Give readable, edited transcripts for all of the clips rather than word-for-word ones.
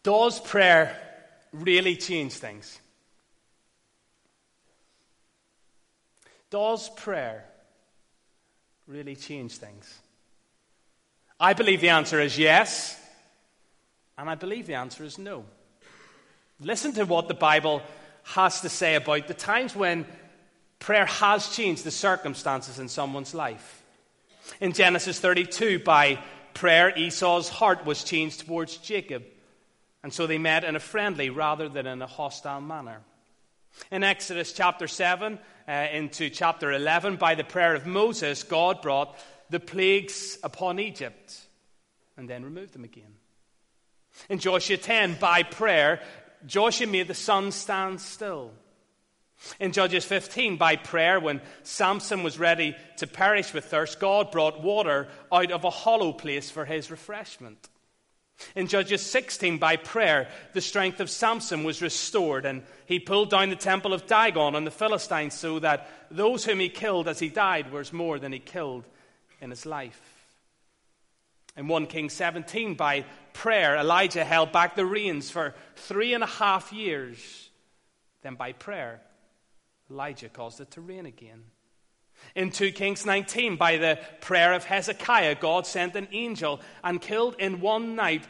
Does prayer really change things? Does prayer really change things? I believe the answer is yes, and I believe the answer is no. Listen to what the Bible has to say about the times when prayer has changed the circumstances in someone's life. In Genesis 32, by prayer, Esau's heart was changed towards Jacob, and so they met in a friendly rather than in a hostile manner. In Exodus chapter 7 into chapter 11, by the prayer of Moses, God brought the plagues upon Egypt and then removed them again. In Joshua 10, by prayer, Joshua made the sun stand still. In Judges 15, by prayer, when Samson was ready to perish with thirst, God brought water out of a hollow place for his refreshment. In Judges 16, by prayer, the strength of Samson was restored, and he pulled down the temple of Dagon on the Philistines so that those whom he killed as he died was more than he killed in his life. In 1 Kings 17, by prayer, Elijah held back the rains for 3.5 years. Then by prayer, Elijah caused it to rain again. In 2 Kings 19, by the prayer of Hezekiah, God sent an angel and killed in one night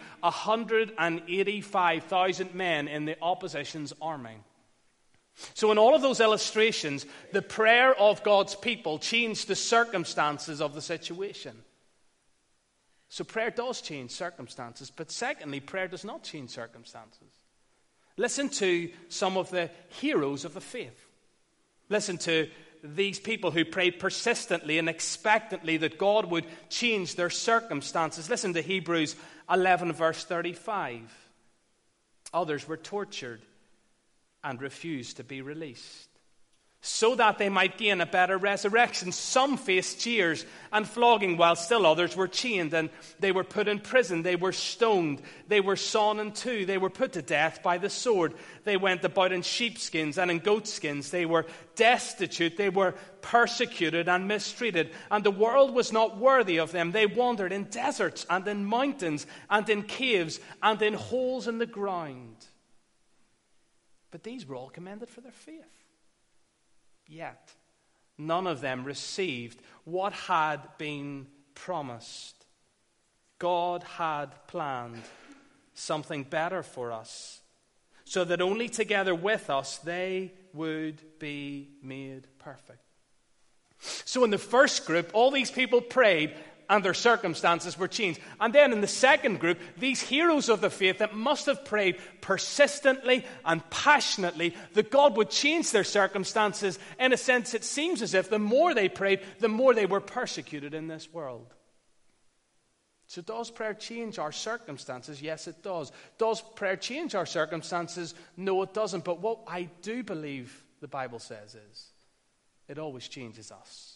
185,000 men in the opposition's army. So in all of those illustrations, the prayer of God's people changed the circumstances of the situation. So prayer does change circumstances, but secondly, prayer does not change circumstances. Listen to some of the heroes of the faith. Listen to these people who prayed persistently and expectantly that God would change their circumstances. Listen to Hebrews 11, verse 35. Others were tortured and refused to be released, so that they might gain a better resurrection. Some faced jeers and flogging, while still others were chained, and they were put in prison. They were stoned. They were sawn in two. They were put to death by the sword. They went about in sheepskins and in goatskins. They were destitute. They were persecuted and mistreated, and the world was not worthy of them. They wandered in deserts and in mountains and in caves and in holes in the ground. But these were all commended for their faith. Yet, none of them received what had been promised. God had planned something better for us, so that only together with us they would be made perfect. So in the first group, all these people prayed and their circumstances were changed. And then in the second group, these heroes of the faith that must have prayed persistently and passionately that God would change their circumstances. In a sense, it seems as if the more they prayed, the more they were persecuted in this world. So does prayer change our circumstances? Yes, it does. Does prayer change our circumstances? No, it doesn't. But what I do believe the Bible says is it always changes us.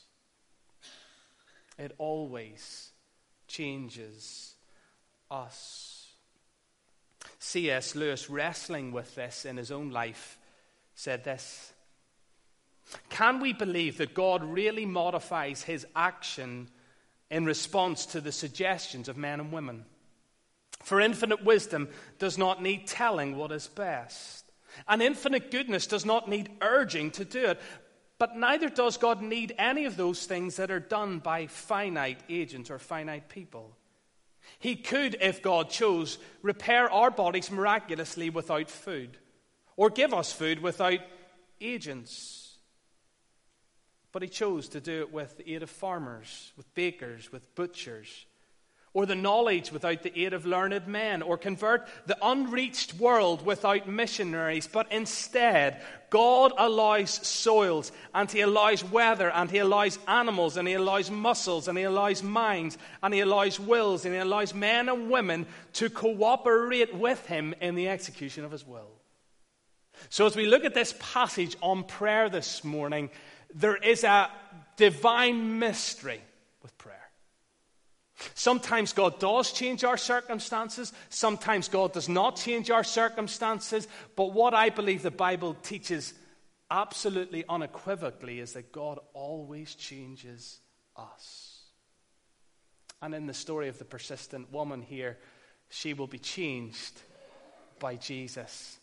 It always changes us. C.S. Lewis, wrestling with this in his own life, said this: can we believe that God really modifies his action in response to the suggestions of men and women? For infinite wisdom does not need telling what is best, and infinite goodness does not need urging to do it. But neither does God need any of those things that are done by finite agents or finite people. He could, if God chose, repair our bodies miraculously without food, or give us food without agents. But he chose to do it with the aid of farmers, with bakers, with butchers, or the knowledge without the aid of learned men, or convert the unreached world without missionaries. But instead, God allows soils, and he allows weather, and he allows animals, and he allows muscles, and he allows minds, and he allows wills, and he allows men and women to cooperate with him in the execution of his will. So as we look at this passage on prayer this morning, there is a divine mystery with prayer. Sometimes God does change our circumstances. Sometimes God does not change our circumstances. But what I believe the Bible teaches absolutely unequivocally is that God always changes us. And in the story of the persistent woman here, she will be changed by Jesus.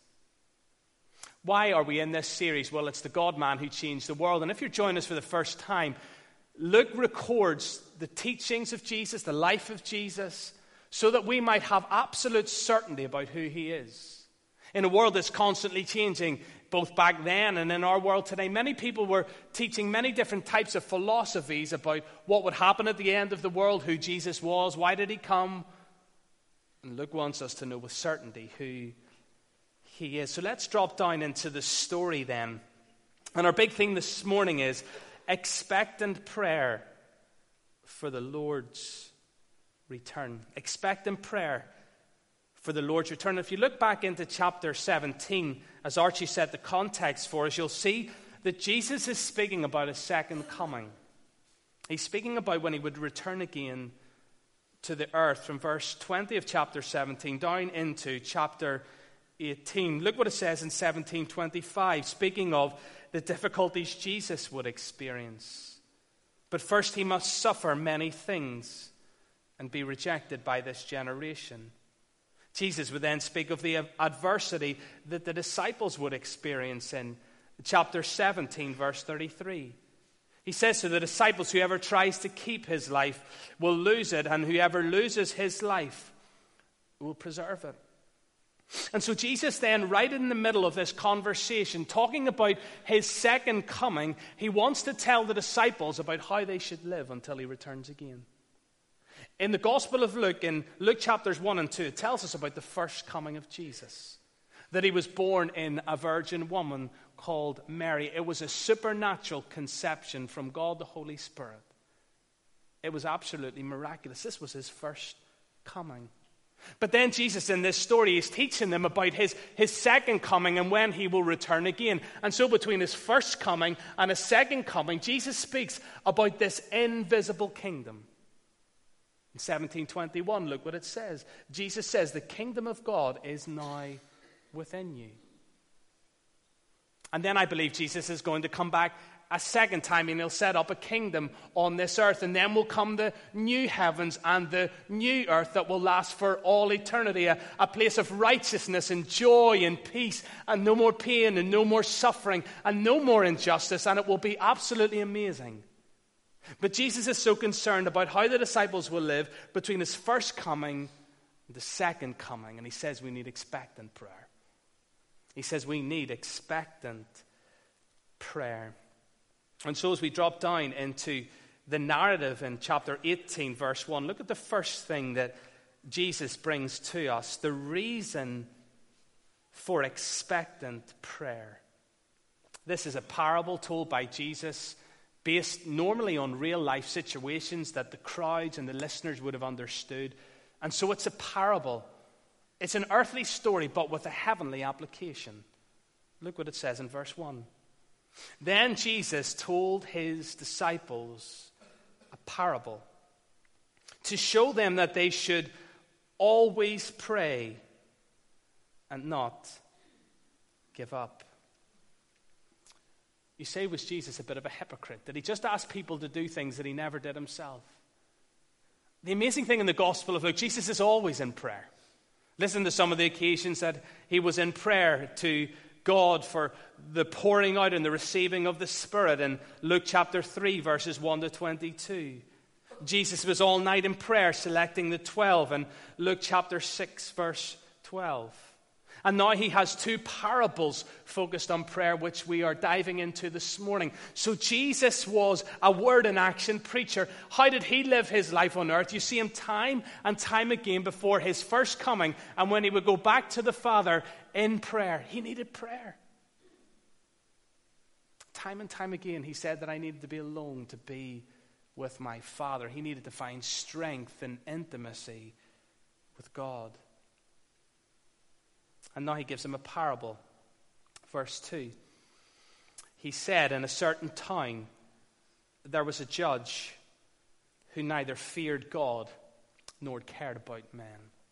Why are we in this series? Well, it's the God-man who changed the world. And if you're joining us for the first time, Luke records the teachings of Jesus, the life of Jesus, so that we might have absolute certainty about who he is. In a world that's constantly changing, both back then and in our world today, many people were teaching many different types of philosophies about what would happen at the end of the world, who Jesus was, why did he come. And Luke wants us to know with certainty who he is. So let's drop down into the story then. And our big theme this morning is expectant prayer for the Lord's return. Expectant prayer for the Lord's return. If you look back into chapter 17, as Archie said the context for us, you'll see that Jesus is speaking about a second coming. He's speaking about when he would return again to the earth, from verse 20 of chapter 17 down into chapter 18. Look what it says in 17:25, speaking of the difficulties Jesus would experience. But first he must suffer many things and be rejected by this generation. Jesus would then speak of the adversity that the disciples would experience in chapter 17, verse 33. He says to the disciples, whoever tries to keep his life will lose it, and whoever loses his life will preserve it. And so Jesus then, right in the middle of this conversation, talking about his second coming, he wants to tell the disciples about how they should live until he returns again. In the Gospel of Luke, in Luke chapters 1 and 2, it tells us about the first coming of Jesus. That he was born in a virgin woman called Mary. It was a supernatural conception from God the Holy Spirit. It was absolutely miraculous. This was his first coming. But then Jesus, in this story, is teaching them about his second coming and when he will return again. And so between his first coming and his second coming, Jesus speaks about this invisible kingdom. In 17:21, look what it says. Jesus says, the kingdom of God is now within you. And then I believe Jesus is going to come back a second time, and he'll set up a kingdom on this earth. And then will come the new heavens and the new earth that will last for all eternity. A place of righteousness and joy and peace, and no more pain and no more suffering and no more injustice. And it will be absolutely amazing. But Jesus is so concerned about how the disciples will live between his first coming and the second coming. And he says we need expectant prayer. He says we need expectant prayer. And so as we drop down into the narrative in chapter 18, verse 1, look at the first thing that Jesus brings to us, the reason for expectant prayer. This is a parable told by Jesus based normally on real life situations that the crowds and the listeners would have understood. And so it's a parable. It's an earthly story, but with a heavenly application. Look what it says in verse 1. Then Jesus told his disciples a parable to show them that they should always pray and not give up. You say, was Jesus a bit of a hypocrite? Did he just ask people to do things that he never did himself? The amazing thing in the Gospel of Luke, Jesus is always in prayer. Listen to some of the occasions that he was in prayer to God for the pouring out and the receiving of the Spirit in Luke chapter 3, verses 1 to 22. Jesus was all night in prayer selecting the 12 in Luke chapter 6, verse 12. And now he has two parables focused on prayer, which we are diving into this morning. So Jesus was a word in action preacher. How did he live his life on earth? You see him time and time again before his first coming. And when he would go back to the Father in prayer, he needed prayer. Time and time again, he said that I needed to be alone to be with my Father. He needed to find strength and intimacy with God. And now he gives them a parable. Verse 2. He said, in a certain town, there was a judge who neither feared God nor cared about men.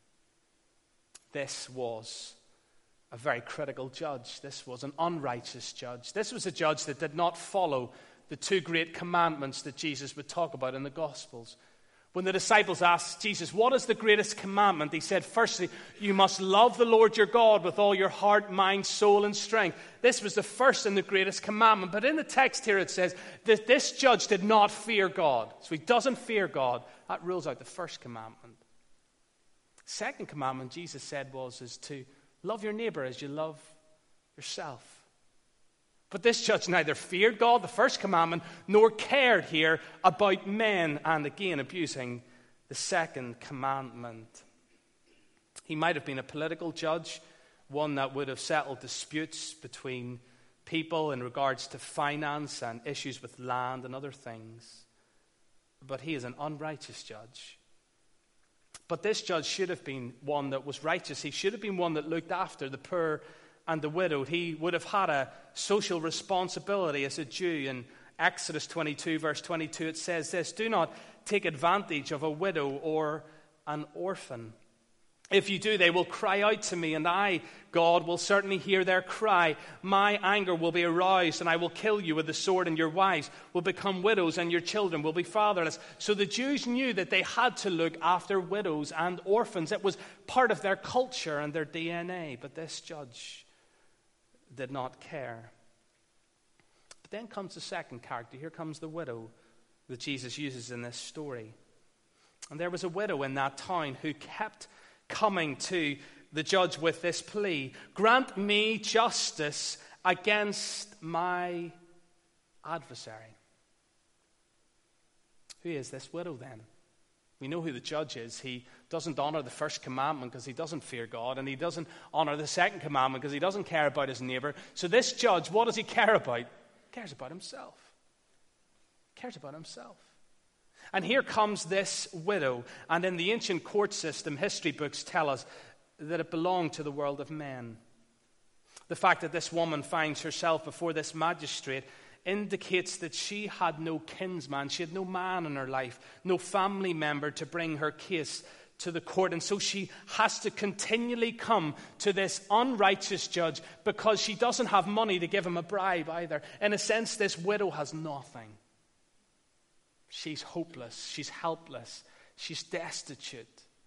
This was a very critical judge. This was an unrighteous judge. This was a judge that did not follow the two great commandments that Jesus would talk about in the Gospels, When the disciples asked Jesus, what is the greatest commandment? He said, firstly, you must love the Lord your God with all your heart, mind, soul, and strength. This was the first and the greatest commandment. But in the text here it says that this judge did not fear God. So he doesn't fear God. That rules out the first commandment. Second commandment, Jesus said, is to love your neighbor as you love yourself. But this judge neither feared God, the first commandment, nor cared here about men, and again abusing the second commandment. He might have been a political judge, one that would have settled disputes between people in regards to finance and issues with land and other things. But he is an unrighteous judge. But this judge should have been one that was righteous. He should have been one that looked after the poor and the widowed. He would have had a social responsibility as a Jew. In Exodus 22, verse 22, it says this, do not take advantage of a widow or an orphan. If you do, they will cry out to me, and I, God, will certainly hear their cry. My anger will be aroused, and I will kill you with the sword, and your wives will become widows, and your children will be fatherless. So the Jews knew that they had to look after widows and orphans. It was part of their culture and their DNA. But this judge did not care. But then comes the second character. Here comes the widow that Jesus uses in this story. And there was a widow in that town who kept coming to the judge with this plea, grant me justice against my adversary. Who is this widow then? We know who the judge is. He doesn't honor the first commandment because he doesn't fear God, and he doesn't honor the second commandment because he doesn't care about his neighbor. So this judge, what does he care about? He cares about himself. He cares about himself. And here comes this widow, and in the ancient court system, history books tell us that it belonged to the world of men. The fact that this woman finds herself before this magistrate indicates that she had no kinsman, she had no man in her life, no family member to bring her case to the court. And so she has to continually come to this unrighteous judge because she doesn't have money to give him a bribe either. In a sense, this widow has nothing. She's hopeless, she's helpless, she's destitute.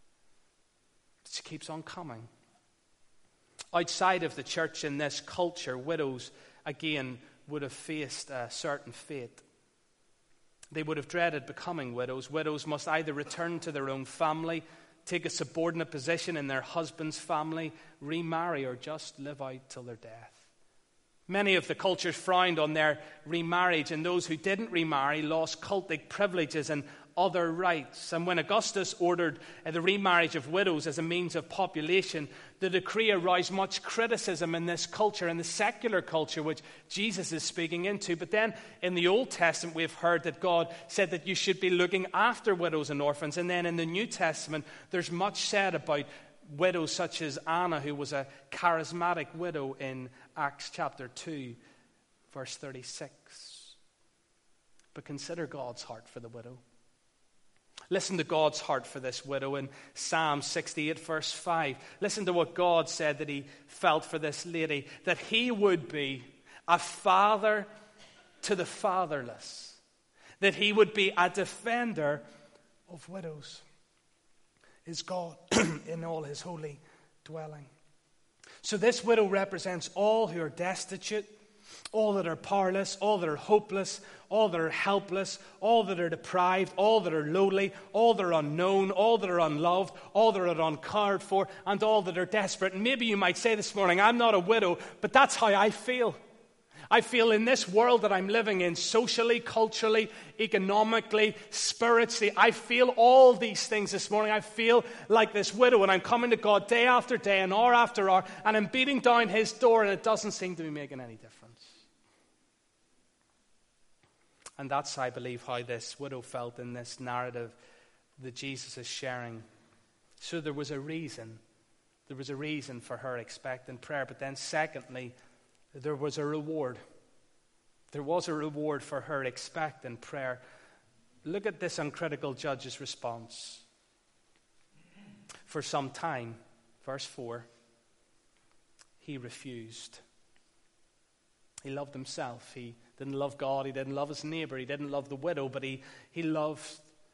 She keeps on coming. Outside of the church in this culture, widows, again, would have faced a certain fate. They would have dreaded becoming widows. Widows must either return to their own family, take a subordinate position in their husband's family, remarry, or just live out till their death. Many of the cultures frowned on their remarriage, and those who didn't remarry lost cultic privileges and other rights. And when Augustus ordered the remarriage of widows as a means of population, the decree aroused much criticism in this culture, in the secular culture which Jesus is speaking into. But then in the Old Testament we've heard that God said that you should be looking after widows and orphans. And then in the New Testament there's much said about widows such as Anna, who was a charismatic widow in Acts chapter 2, verse 36. But consider God's heart for the widow. Listen to God's heart for this widow in Psalm 68, verse 5. Listen to what God said that he felt for this lady, that he would be a father to the fatherless, that he would be a defender of widows. Is God in all his holy dwelling. So this widow represents all who are destitute, all that are powerless, all that are hopeless, all that are helpless, all that are deprived, all that are lowly, all that are unknown, all that are unloved, all that are uncared for, and all that are desperate. And maybe you might say this morning, I'm not a widow, but that's how I feel. I feel in this world that I'm living in, socially, culturally, economically, spiritually, I feel all these things this morning. I feel like this widow, and I'm coming to God day after day and hour after hour, and I'm beating down his door, and it doesn't seem to be making any difference. And that's, I believe, how this widow felt in this narrative that Jesus is sharing. So there was a reason. There was a reason for her expectant prayer. But then secondly, there was a reward. There was a reward for her expectant prayer. Look at this uncritical judge's response. For some time, verse 4, he refused. He loved himself. He didn't love God. He didn't love his neighbor. He didn't love the widow, but he loved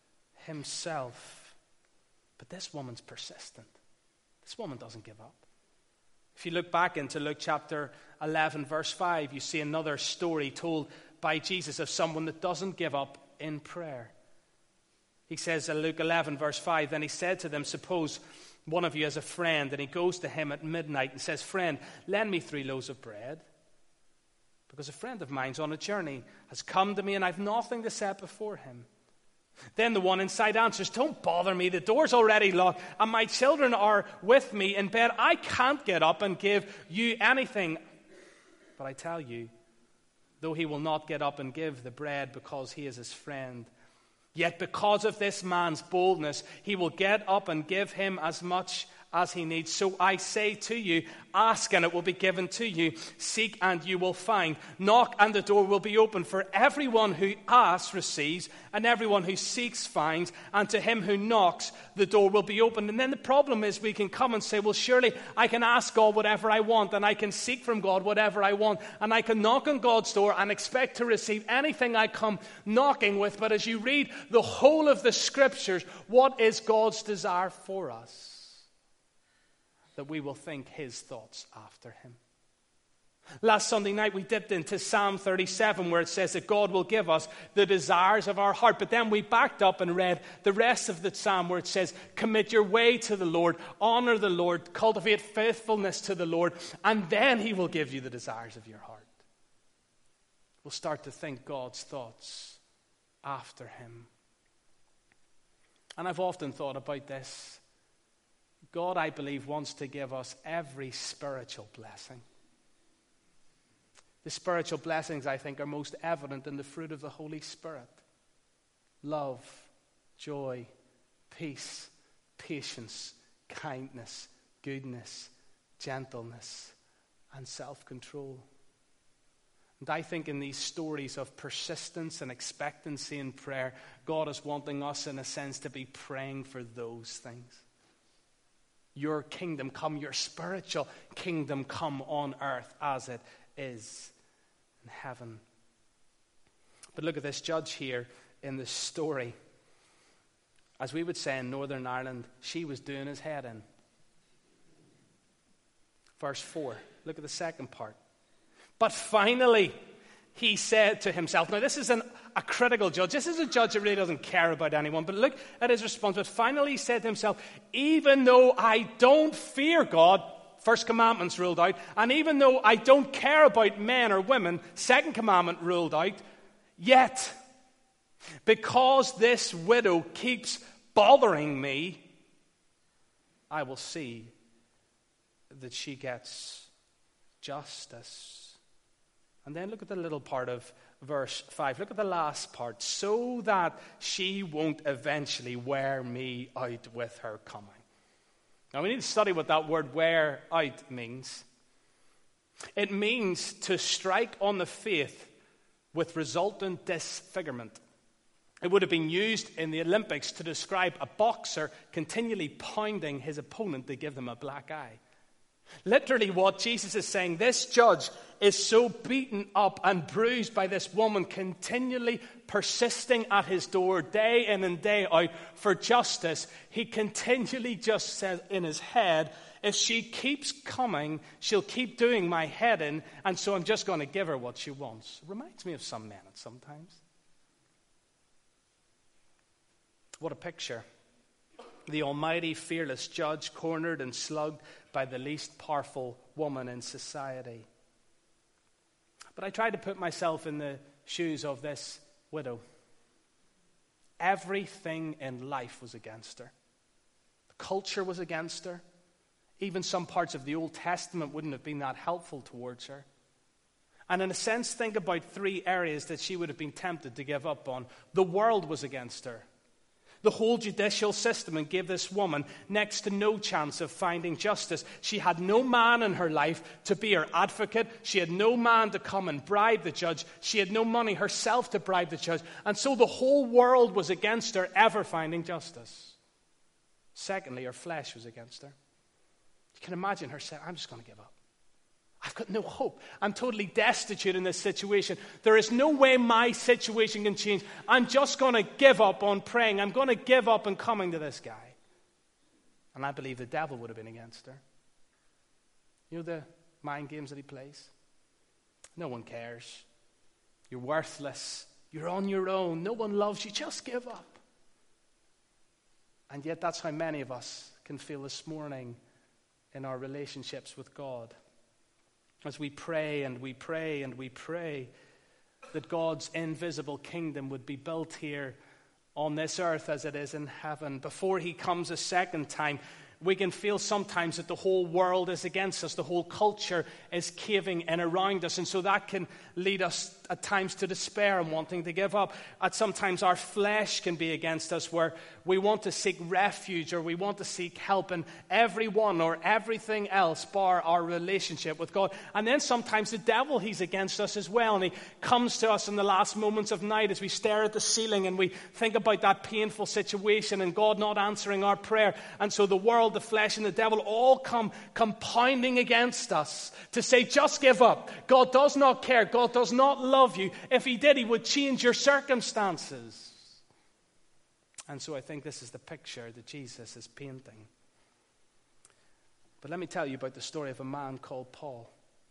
himself. But this woman's persistent. This woman doesn't give up. If you look back into Luke chapter 11, verse 5, you see another story told by Jesus of someone that doesn't give up in prayer. He says in Luke 11, verse 5, then he said to them, suppose one of you has a friend, and he goes to him at midnight and says, friend, lend me 3 loaves of bread, because a friend of mine's on a journey has come to me, and I've nothing to set before him. Then the one inside answers, don't bother me, the door's already locked, and my children are with me in bed. I can't get up and give you anything. But I tell you, though he will not get up and give the bread because he is his friend, yet because of this man's boldness, he will get up and give him as much as he needs. So I say to you, ask and it will be given to you. Seek and you will find. Knock and the door will be opened. For everyone who asks receives, and everyone who seeks finds, and to him who knocks the door will be opened. And then the problem is we can come and say, well, surely I can ask God whatever I want, and I can seek from God whatever I want, and I can knock on God's door and expect to receive anything I come knocking with. But as you read the whole of the scriptures, what is God's desire for us? That we will think his thoughts after him. Last Sunday night we dipped into Psalm 37 where it says that God will give us the desires of our heart. But then we backed up and read the rest of the psalm where it says, commit your way to the Lord, honor the Lord, cultivate faithfulness to the Lord, and then he will give you the desires of your heart. We'll start to think God's thoughts after him. And I've often thought about this. God, I believe, wants to give us every spiritual blessing. The spiritual blessings, I think, are most evident in the fruit of the Holy Spirit. Love, joy, peace, patience, kindness, goodness, gentleness, and self-control. And I think in these stories of persistence and expectancy in prayer, God is wanting us, in a sense, to be praying for those things. Your kingdom come, your spiritual kingdom come on earth as it is in heaven. But look at this judge here in this story. As we would say in Northern Ireland, she was doing his head in. Verse 4, look at the second part. But finally, he said to himself. Now, this is a critical judge. This is a judge that really doesn't care about anyone. But look at his response. But finally, he said to himself, even though I don't fear God, first commandment's ruled out, and even though I don't care about men or women, second commandment ruled out, yet, because this widow keeps bothering me, I will see that she gets justice. And then look at the little part of verse 5. Look at the last part. So that she won't eventually wear me out with her coming. Now we need to study what that word wear out means. It means to strike on the faith with resultant disfigurement. It would have been used in the Olympics to describe a boxer continually pounding his opponent to give them a black eye. Literally what Jesus is saying, this judge is so beaten up and bruised by this woman continually persisting at his door day in and day out for justice. He continually just says in his head, if she keeps coming, she'll keep doing my head in, and so I'm just going to give her what she wants. It reminds me of some men at sometimes. What a picture. The almighty, fearless judge cornered and slugged by the least powerful woman in society. But I tried to put myself in the shoes of this widow. Everything in life was against her. The culture was against her. Even some parts of the Old Testament wouldn't have been that helpful towards her. And in a sense, think about 3 areas that she would have been tempted to give up on. The world was against her. The whole judicial system gave this woman next to no chance of finding justice. She had no man in her life to be her advocate. She had no man to come and bribe the judge. She had no money herself to bribe the judge. And so the whole world was against her ever finding justice. Secondly, her flesh was against her. You can imagine her saying, I'm just going to give up. I've got no hope. I'm totally destitute in this situation. There is no way my situation can change. I'm just going to give up on praying. I'm going to give up on coming to this guy. And I believe the devil would have been against her. You know the mind games that he plays? No one cares. You're worthless. You're on your own. No one loves you. Just give up. And yet that's how many of us can feel this morning in our relationships with God. As we pray and we pray and we pray that God's invisible kingdom would be built here on this earth as it is in heaven. Before he comes a second time, we can feel sometimes that the whole world is against us. The whole culture is caving in around us. And so that can lead us at times to despair and wanting to give up. At sometimes our flesh can be against us, where we want to seek refuge or we want to seek help in everyone or everything else bar our relationship with God. And then sometimes the devil, he's against us as well. And he comes to us in the last moments of night as we stare at the ceiling and we think about that painful situation and God not answering our prayer. And so the world, the flesh, and the devil all come compounding against us to say, just give up. God does not care. God does not love you. If he did, he would change your circumstances. And so I think this is the picture that Jesus is painting. But let me tell you about the story of a man called Paul.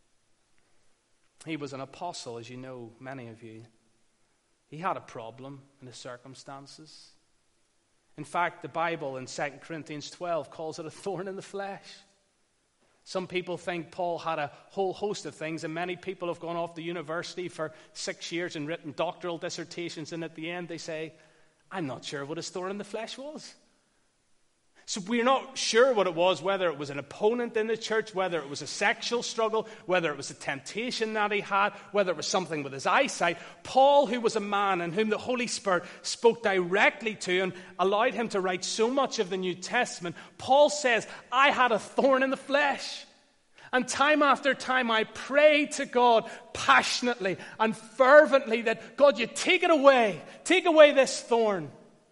He was an apostle, as you know, many of you. He had a problem in his circumstances. In fact, the Bible in 2 Corinthians 12 calls it a thorn in the flesh. Some people think Paul had a whole host of things, and many people have gone off to university for 6 years and written doctoral dissertations, and at the end they say, I'm not sure what his thorn in the flesh was. So we're not sure what it was, whether it was an opponent in the church, whether it was a sexual struggle, whether it was a temptation that he had, whether it was something with his eyesight. Paul, who was a man in whom the Holy Spirit spoke directly to and allowed him to write so much of the New Testament, Paul says, I had a thorn in the flesh. And time after time I prayed to God passionately and fervently that, God, you take it away. Take away this thorn.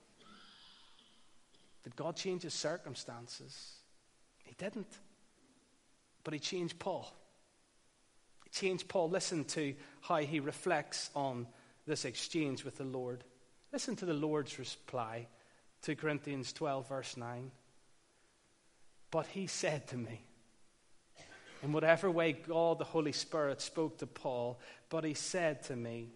Did God change his circumstances? He didn't. But he changed Paul. He changed Paul. Listen to how he reflects on this exchange with the Lord. Listen to the Lord's reply to Corinthians 12, verse 9. But he said to me, in whatever way God, the Holy Spirit, spoke to Paul, but he said to me,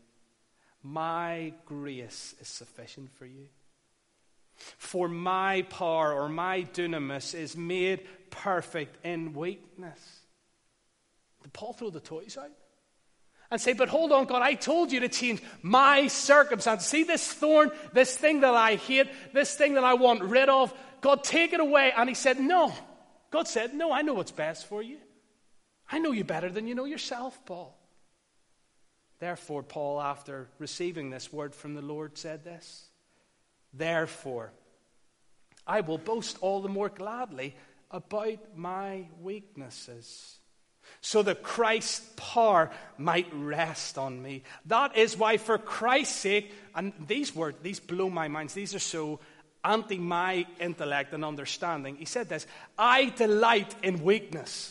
my grace is sufficient for you. For my power, or my dunamis, is made perfect in weakness. Did Paul throw the toys out? And say, but hold on, God, I told you to change my circumstances. See this thorn, this thing that I hate, this thing that I want rid of. God, take it away. And he said, no. God said, no, I know what's best for you. I know you better than you know yourself, Paul. Therefore, Paul, after receiving this word from the Lord, said this. Therefore, I will boast all the more gladly about my weaknesses, so that Christ's power might rest on me. That is why, for Christ's sake, and these words, these blow my mind. These are so anti my intellect and understanding. He said this, I delight in weakness.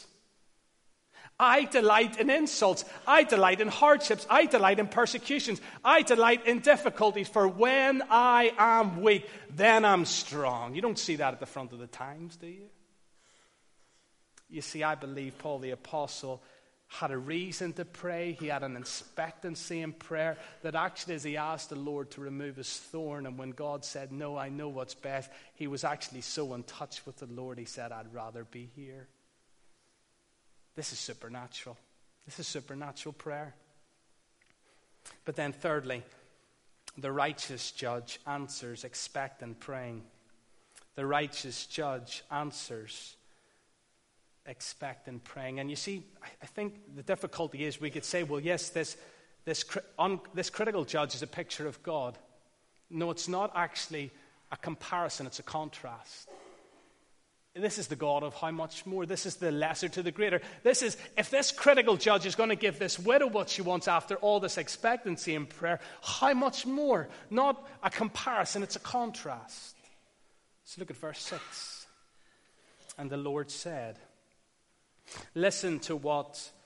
I delight in insults. I delight in hardships. I delight in persecutions. I delight in difficulties. For when I am weak, then I'm strong. You don't see that at the front of the Times, do you? You see, I believe Paul the Apostle had a reason to pray. He had an expectancy in prayer that actually, as he asked the Lord to remove his thorn, and when God said, no, I know what's best, he was actually so in touch with the Lord, he said, I'd rather be here. This is supernatural. This is supernatural prayer. But then thirdly, the righteous judge answers expectant praying. The righteous judge answers expectant praying. And you see, I think the difficulty is we could say, well, yes, this critical judge is a picture of God. No, it's not actually a comparison, it's a contrast. This is the God of how much more. This is the lesser to the greater. This is, if this critical judge is going to give this widow what she wants after all this expectancy in prayer, how much more? Not a comparison, it's a contrast. Let's look at verse 6. And the Lord said, listen to what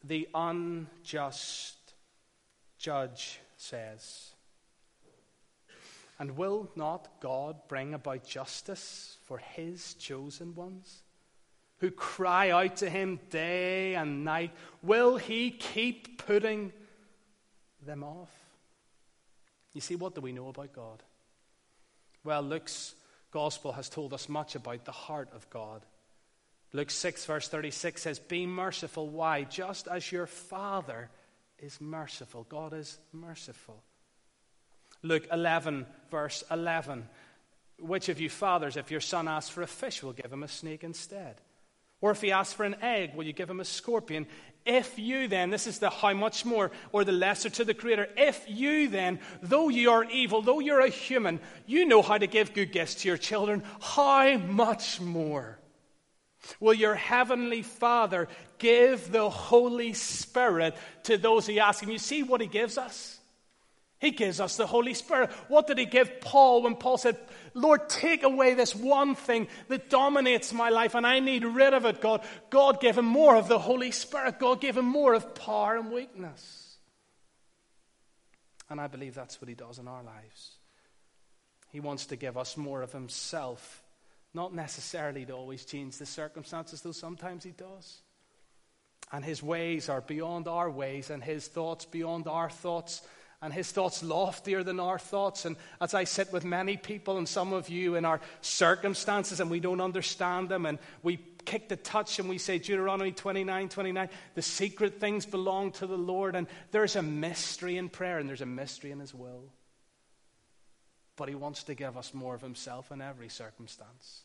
the unjust judge says, "And will not God bring about justice for his chosen ones, who cry out to him day and night? Will he keep putting them off?" You see, what do we know about God? Well, Luke's gospel has told us much about the heart of God. Luke 6, verse 36 says, "Be merciful." Why? Just as your Father is merciful. God is merciful. Luke 11, verse 11. "Which of you fathers, if your son asks for a fish, will give him a snake instead? Or if he asks for an egg, will you give him a scorpion? If you then," this is the how much more, or the lesser to the greater, "if you then, though you are evil, though you're a human, you know how to give good gifts to your children, how much more will your heavenly Father give the Holy Spirit to those who ask him?" You see what he gives us? He gives us the Holy Spirit. What did he give Paul when Paul said, "Lord, take away this one thing that dominates my life and I need rid of it, God"? God gave him more of the Holy Spirit. God gave him more of power and weakness. And I believe that's what he does in our lives. He wants to give us more of himself, not necessarily to always change the circumstances, though sometimes he does. And his ways are beyond our ways, and his thoughts beyond our thoughts, and his thoughts loftier than our thoughts. And as I sit with many people and some of you in our circumstances and we don't understand them, and we kick the touch and we say Deuteronomy 29:29, the secret things belong to the Lord, and there's a mystery in prayer and there's a mystery in his will. But he wants to give us more of himself in every circumstance.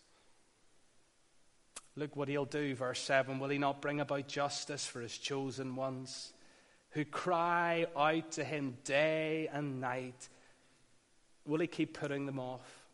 Look what he'll do, verse 7. "Will he not bring about justice for his chosen ones, who cry out to him day and night? Will he keep putting them off?"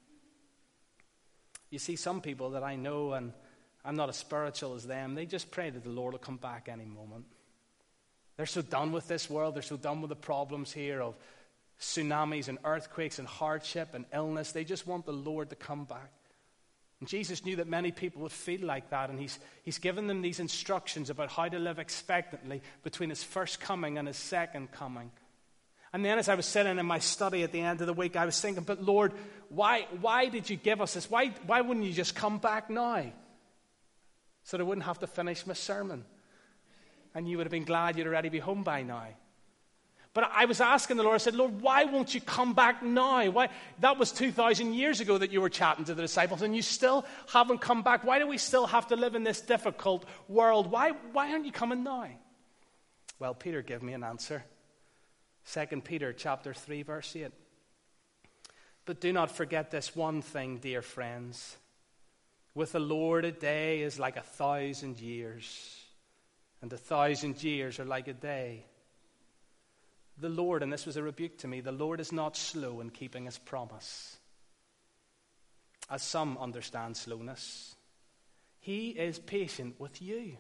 You see, some people that I know, and I'm not as spiritual as them, they just pray that the Lord will come back any moment. They're so done with this world. They're so done with the problems here of tsunamis and earthquakes and hardship and illness. They just want the Lord to come back. And Jesus knew that many people would feel like that, and he's given them these instructions about how to live expectantly between his first coming and his second coming. And then as I was sitting in my study at the end of the week, I was thinking, but Lord, why did you give us this? Why wouldn't you just come back now? So that I wouldn't have to finish my sermon. And you would have been glad you'd already be home by now. But I was asking the Lord, I said, "Lord, why won't you come back now? Why? That was 2,000 years ago that you were chatting to the disciples, and you still haven't come back. Why do we still have to live in this difficult world? Why aren't you coming now?" Well, Peter gave me an answer. 2 Peter chapter 3, verse 8. "But do not forget this one thing, dear friends. With the Lord, a day is like 1,000 years, and 1,000 years are like a day. The Lord," and this was a rebuke to me, "the Lord is not slow in keeping his promise, as some understand slowness. He is patient with you,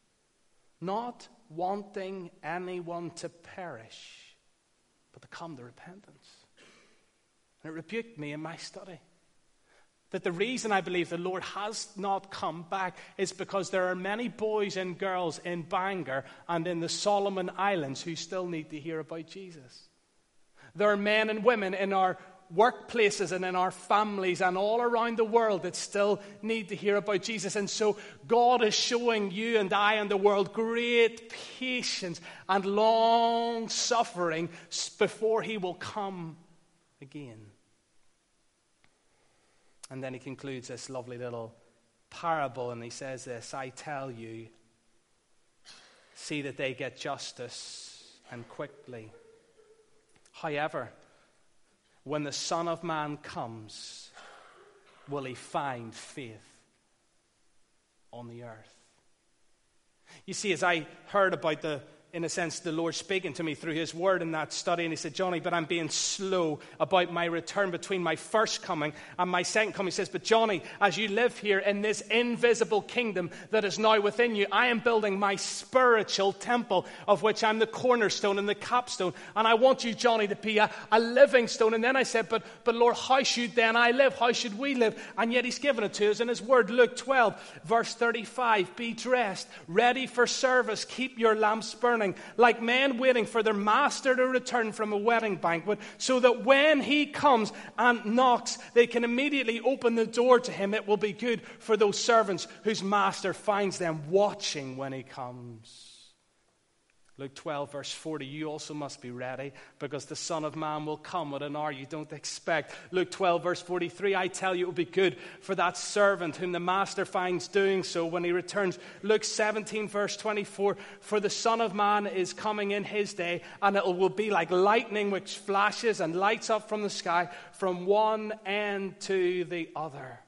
not wanting anyone to perish, but to come to repentance." And it rebuked me in my study. That the reason I believe the Lord has not come back is because there are many boys and girls in Bangor and in the Solomon Islands who still need to hear about Jesus. There are men and women in our workplaces and in our families and all around the world that still need to hear about Jesus. And so God is showing you and I and the world great patience and long suffering before he will come again. And then he concludes this lovely little parable, and he says this, "I tell you, see that they get justice, and quickly. However, when the Son of Man comes, will he find faith on the earth?" You see, as I heard about the in a sense, the Lord speaking to me through his word in that study. And he said, Johnny, but I'm being slow about my return between my first coming and my second coming. He says, but Johnny, as you live here in this invisible kingdom that is now within you, I am building my spiritual temple, of which I'm the cornerstone and the capstone. And I want you, Johnny, to be a living stone. And then I said, but Lord, how should then I live? How should we live? And yet he's given it to us in his word. Luke 12, verse 35, be dressed, ready for service, keep your lamps burning, like men waiting for their master to return from a wedding banquet, so that when he comes and knocks, they can immediately open the door to him. It will be good for those servants whose master finds them watching when he comes. Luke 12, verse 40, you also must be ready, because the Son of Man will come at an hour you don't expect. Luke 12, verse 43, I tell you it will be good for that servant whom the master finds doing so when he returns. Luke 17, verse 24, for the Son of Man is coming in his day, and it will be like lightning which flashes and lights up from the sky from one end to the other.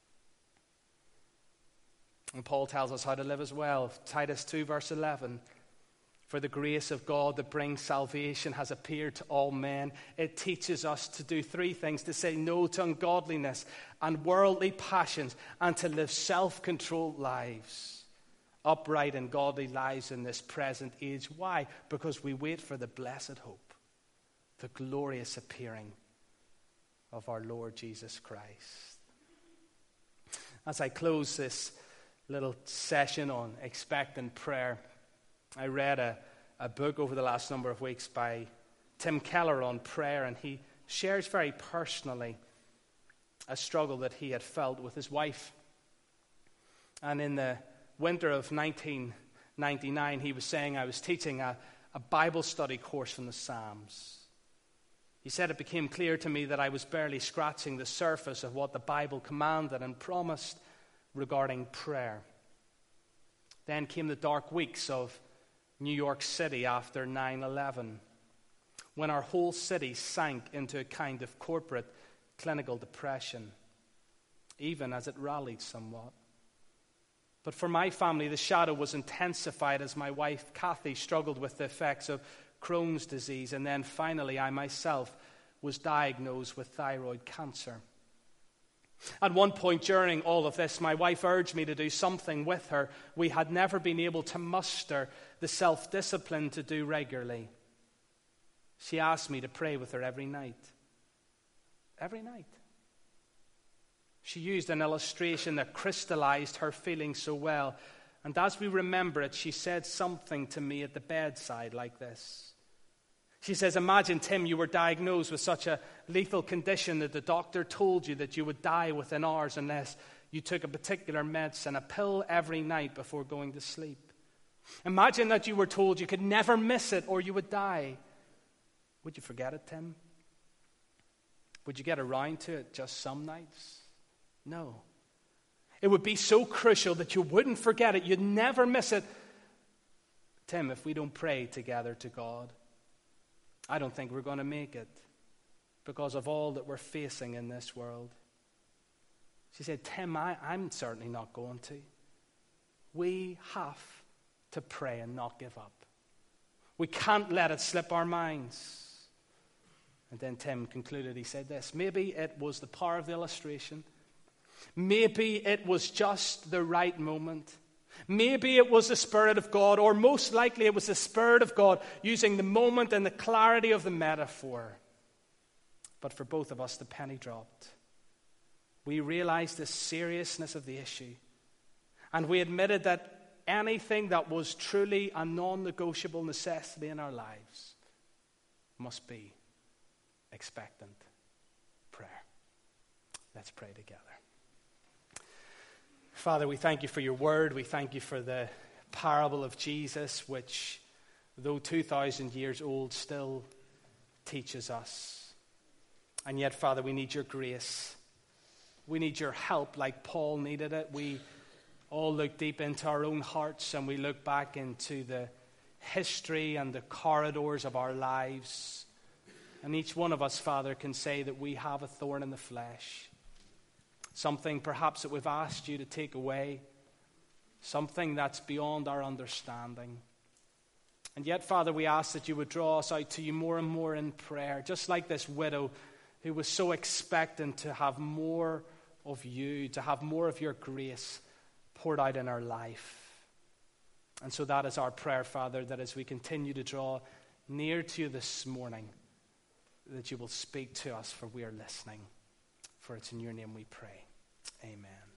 And Paul tells us how to live as well. Titus 2, verse 11, for the grace of God that brings salvation has appeared to all men. It teaches us to do three things: to say no to ungodliness and worldly passions, and to live self-controlled lives, upright and godly lives in this present age. Why? Because we wait for the blessed hope, the glorious appearing of our Lord Jesus Christ. As I close this little session on expectant prayer, I read a book over the last number of weeks by Tim Keller on prayer, and he shares very personally a struggle that he had felt with his wife. And in the winter of 1999, he was saying, I was teaching a Bible study course from the Psalms. He said, it became clear to me that I was barely scratching the surface of what the Bible commanded and promised regarding prayer. Then came the dark weeks of New York City after 9/11, when our whole city sank into a kind of corporate clinical depression, even as it rallied somewhat. But for my family, the shadow was intensified as my wife, Kathy, struggled with the effects of Crohn's disease, and then finally I myself was diagnosed with thyroid cancer. At one point during all of this, my wife urged me to do something with her we had never been able to muster the self-discipline to do regularly. She asked me to pray with her every night. Every night. She used an illustration that crystallized her feelings so well. And as we remember it, she said something to me at the bedside like this. She says, imagine, Tim, you were diagnosed with such a lethal condition that the doctor told you that you would die within hours unless you took a particular medicine, a pill every night before going to sleep. Imagine that you were told you could never miss it or you would die. Would you forget it, Tim? Would you get around to it just some nights? No. It would be so crucial that you wouldn't forget it. You'd never miss it. Tim, if we don't pray together to God, I don't think we're going to make it because of all that we're facing in this world. She said, Tim, I'm certainly not going to. We have to pray and not give up. We can't let it slip our minds. And then Tim concluded, he said this, maybe it was the power of the illustration. Maybe it was just the right moment. Maybe it was the Spirit of God, or most likely it was the Spirit of God using the moment and the clarity of the metaphor. But for both of us, the penny dropped. We realized the seriousness of the issue, and we admitted that anything that was truly a non-negotiable necessity in our lives must be expectant prayer. Let's pray together. Father, we thank you for your word. We thank you for the parable of Jesus, which, though 2,000 years old, still teaches us. And yet, Father, we need your grace. We need your help like Paul needed it. We all look deep into our own hearts and we look back into the history and the corridors of our lives. And each one of us, Father, can say that we have a thorn in the flesh. Something perhaps that we've asked you to take away. Something that's beyond our understanding. And yet, Father, we ask that you would draw us out to you more and more in prayer, just like this widow who was so expectant to have more of you, to have more of your grace poured out in our life. And so that is our prayer, Father, that as we continue to draw near to you this morning, that you will speak to us, for we are listening. For it's in your name we pray. Amen.